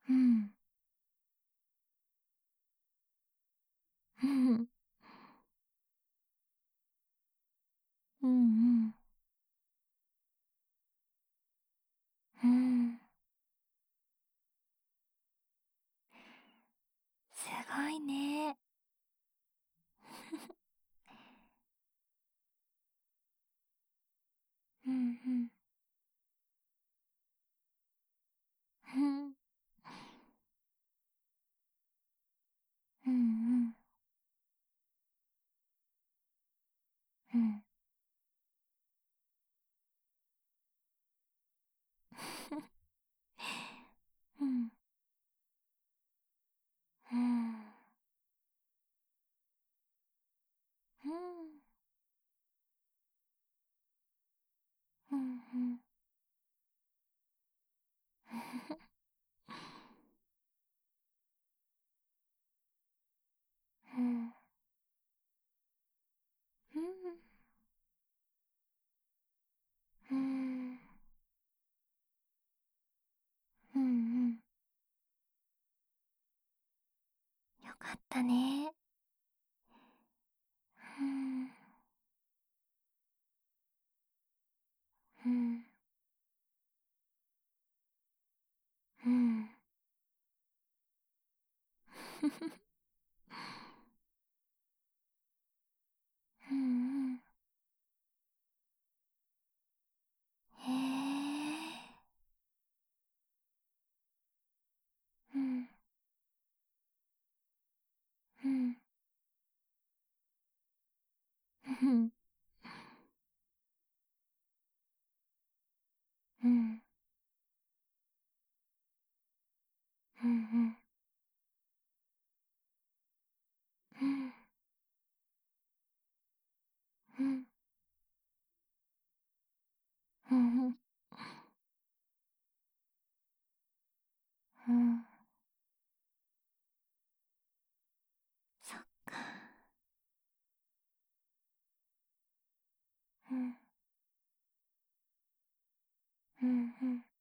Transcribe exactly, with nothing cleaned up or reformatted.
うん。うん。うんうん。うーん。すごいね。うんうん。ふん。うんうん。うん。うん。うーん。うーん。うんうん。うん。うん。うーん。うんうん。よかったね。うーん。うん。うん。うんうん。へえ。うん。うん。ふん。うん。うんうん。うん。うん。うんうん。うん。そっか。うん。うんうん。